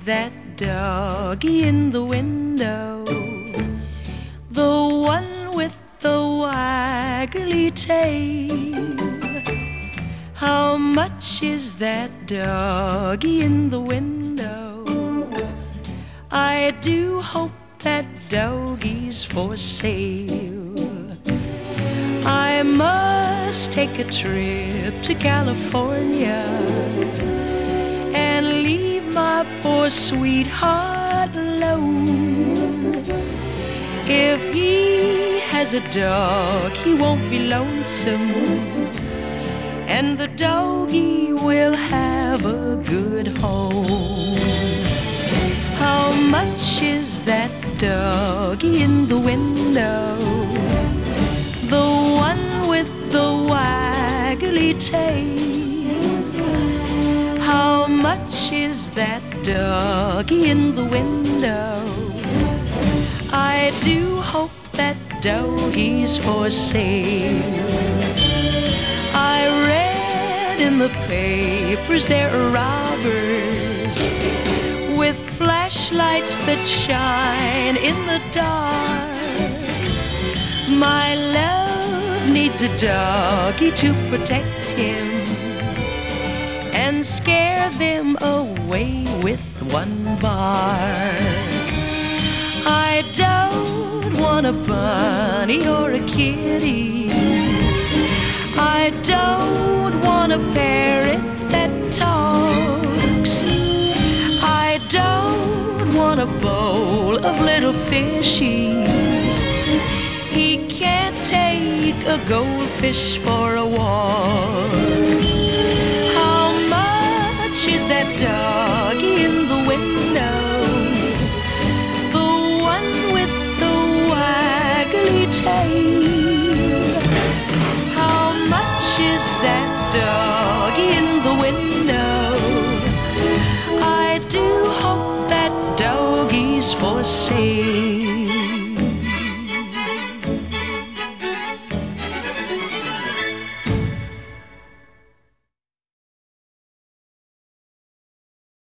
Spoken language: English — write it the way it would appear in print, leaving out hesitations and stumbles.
that doggy in the window? The one with the waggly tail. How much is that doggy in the window? I do hope that doggy's for sale. I must take a trip to California and leave my poor sweetheart alone. If he has a dog, he won't be lonesome, and the doggy will have a good home. How much is that doggy in the window? The one with the waggly tail. How much is that doggy in the window? I do hope that doggy's for sale. I read in the papers there are robbers with flashlights that shine in the dark. My love needs a doggy to protect him and scare them away with one bark. I don't want a bunny or a kitty. I don't want a parrot that talks. I don't want a bowl of little fishies. He can't take a goldfish for a walk.